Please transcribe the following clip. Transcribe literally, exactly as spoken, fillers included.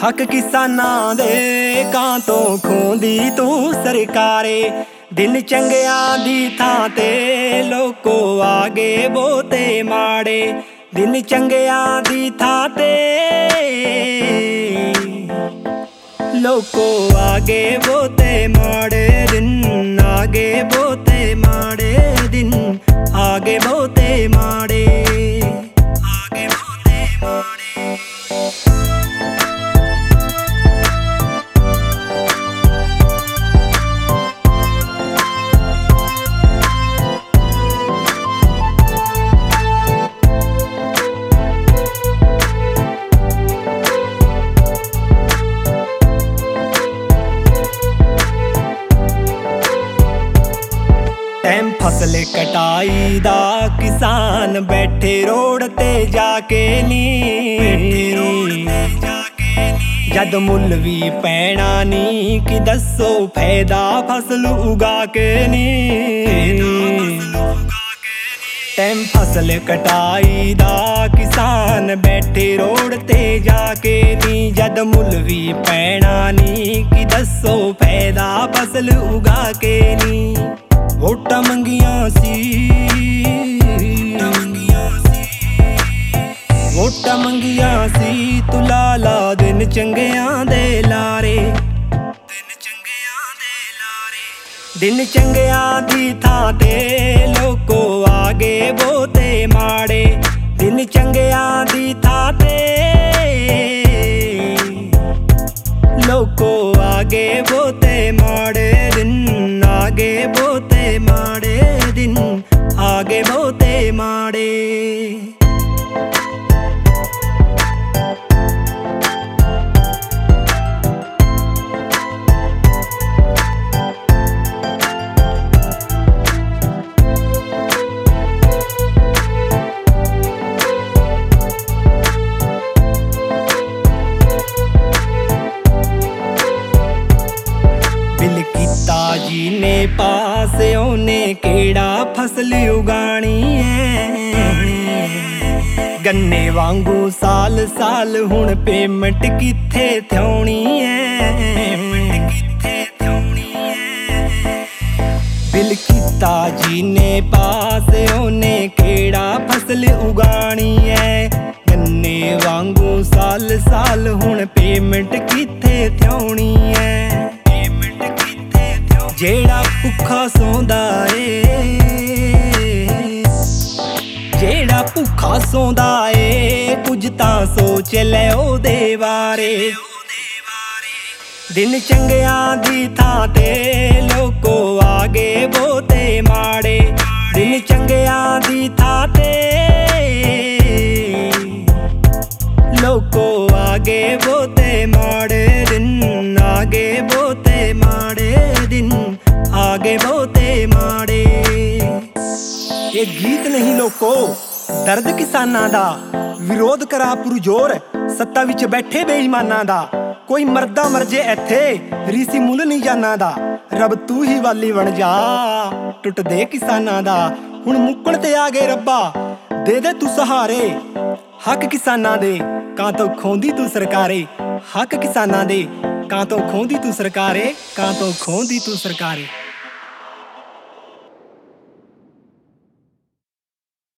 ਹੱਕ ਕਿਸਾਨਾਂ ਦੇ ਕਾਂ ਤੋਂ ਖੋਂਦੀ ਤੂੰ ਸਰਕਾਰੇ। ਦਿਨ ਚੰਗਿਆਂ ਦੀ ਥਾਂ ਤੇ ਲੋਕੋ ਆਗੇ ਬਹੁਤੇ ਮਾੜੇ। ਦਿਨ ਚੰਗਿਆਂ ਦੀ ਥਾਂ ਤੇ ਲੋਕੋ ਆਗੇ ਬਹੁਤੇ ਮਾੜੇ। ਦਿਨ ਆਗੇ ਬਹੁਤੇ ਮਾੜੇ, ਦਿਨ ਆਗੇ ਬਹੁਤੇ ਮਾੜੇ, ਆਗੇ ਬਹੁਤੇ ਮਾੜੇ। ਟਾਈਮ ਫਸਲ ਕਟਾਈ ਦਾ ਕਿਸਾਨ ਬੈਠੇ ਰੋਡ ਤੇ ਜਾ ਕੇ ਨੀ। ਜਦ ਮੁੱਲ ਵੀ ਪੈਣਾ ਨੀ ਕਿ ਦੱਸੋ ਫਾਇਦਾ ਫਸਲ ਉਗਾ ਕੇ ਨੀ। ਟਾਈਮ ਫਸਲ ਕਟਾਈ ਦਾ ਕਿਸਾਨ ਬੈਠੇ ਰੋਡ ਤੇ ਜਾ ਕੇ ਨੀ। ਜਦ ਮੁੱਲ ਵੀ ਪੈਣਾ ਨੀ ਕਿ ਦੱਸੋ ਫਾਇਦਾ ਫਸਲ ਉਗਾ ਕੇ ਨੀ। ਵੋਟਾਂ ਮੰਗੀਆਂ ਸੀ, ਵੋਟਾਂ ਮੰਗੀਆਂ ਸੀ ਤੂੰ ਲਾ ਲਾ ਦਿਨ ਚੰਗਿਆਂ ਦੇ ਲਾਰੇ। ਦਿਨ ਚੰਗਿਆਂ ਦੇ ਲਾਰੇ, ਦਿਨ ਚੰਗਿਆਂ ਦੀ ਥਾਂ ਤੇ ਲੋਕੋ ਆਗੇ ਬਹੁਤੇ ਮਾੜੇ। ਦਿਨ ਚੰਗਿਆਂ ਦੀ ਥਾਂ ਤੇ ਲੋਕੋ ਆਗੇ ਬਹੁਤੇ ਮਾੜੇ। ਦਿਨ ਆਗੇ ਬਹੁਤੇ ਮਾੜੇ, ਦਿਨ ਆਗੇ ਬਹੁਤੇ ਮਾੜੇ। ਬਿਲ ਕੀਤਾ ਜੀ ਨੇ ਪਾਸ, ਉਹਨੇ ਕਿਹੜਾ ਫਸਲ ਉਗਾਣੀ ਐ। ਗੰਨੇ ਵਾਂਗੂ ਸਾਲ ਸਾਲ ਹੁਣ ਪੇਮੈਂਟ ਕਿੱਥੇ ਥਿਉਣੀ ਐ। ਬਿਲ ਕੀਤਾ ਜੀ ਨੇ ਪਾਸ, ਉਹਨੇ ਕਿਹੜਾ ਫਸਲ ਉਗਾਣੀ ਐ। ਗੰਨੇ ਵਾਂਗੂ ਸਾਲ ਸਾਲ ਹੁਣ ਪੇਮੈਂਟ ਕਿੱਥੇ ਥਿਉਣੀ ਐ। ਜਿਹੜਾ ਭੁੱਖਾ ਸੌਂਦਾ ਏ, ਜਿਹੜਾ ਭੁੱਖਾ ਸੌਂਦਾ ਏ ਕੁਝ ਤਾਂ ਸੋਚ ਲੈ ਉਹਦੇ ਬਾਰੇ। ਦਿਨ ਚੰਗਿਆਂ ਦੀ ਥਾਂ ਤੇ ਲੋਕੋ ਆਗੇ ਬਹੁਤੇ ਮਾੜੇ। ਦਿਨ ਚੰਗਿਆਂ ਦੀ ਥਾਂ ਤੇ ਲੋਕੋ ਆਗੇ ਬਹੁਤੇ ਮਾੜੇ। ਦਿਨ ਆਗੇ ਬਹੁਤੇ ਮਾੜੇ, ਦਿਨ ਆਗੇ ਬਹੁਤੇ ਮਾੜੇ। ਇਹ ਗੀਤ ਨਹੀਂ ਲੋਕੋ, ਦਰਦ ਕਿਸਾਨਾਂ ਦਾ। ਵਿਰੋਧ ਕਰਾ ਪੁਰਜੋਰ ਸੱਤਾ ਵਿੱਚ ਬੈਠੇ ਬੇਈਮਾਨਾਂ ਦਾ। ਕੋਈ ਮਰਦਾ ਮਰ ਜੇ ਇੱਥੇ, ਰੀਸੀ ਮੁੱਲ ਨਹੀਂ ਜਾਨਾਂ ਦਾ। ਰੱਬ ਤੂੰ ਹੀ ਵਾਲੀ ਬਣ ਜਾ, ਟੁੱਟਦੇ ਕਿਸਾਨਾਂ ਦਾ। ਹੁਣ ਮੁੱਕਣ ਤੇ ਆ ਗਏ ਰੱਬਾ, ਦੇ ਦੇ ਤੂੰ ਸਹਾਰੇ। ਹੱਕ ਕਿਸਾਨਾਂ ਦੇ ਕਾਂ ਤੋਂ ਖੋਂਦੀ ਤੂੰ ਸਰਕਾਰੇ। ਹੱਕ ਕਿਸਾਨਾਂ ਦੇ ਕਾਂ ਤੋਂ ਖੋਂਦੀ ਤੂੰ ਸਰਕਾਰੇ, ਕਾਂ ਤੋਂ ਖੋਂਦੀ ਤੂੰ ਸਰਕਾਰੇ।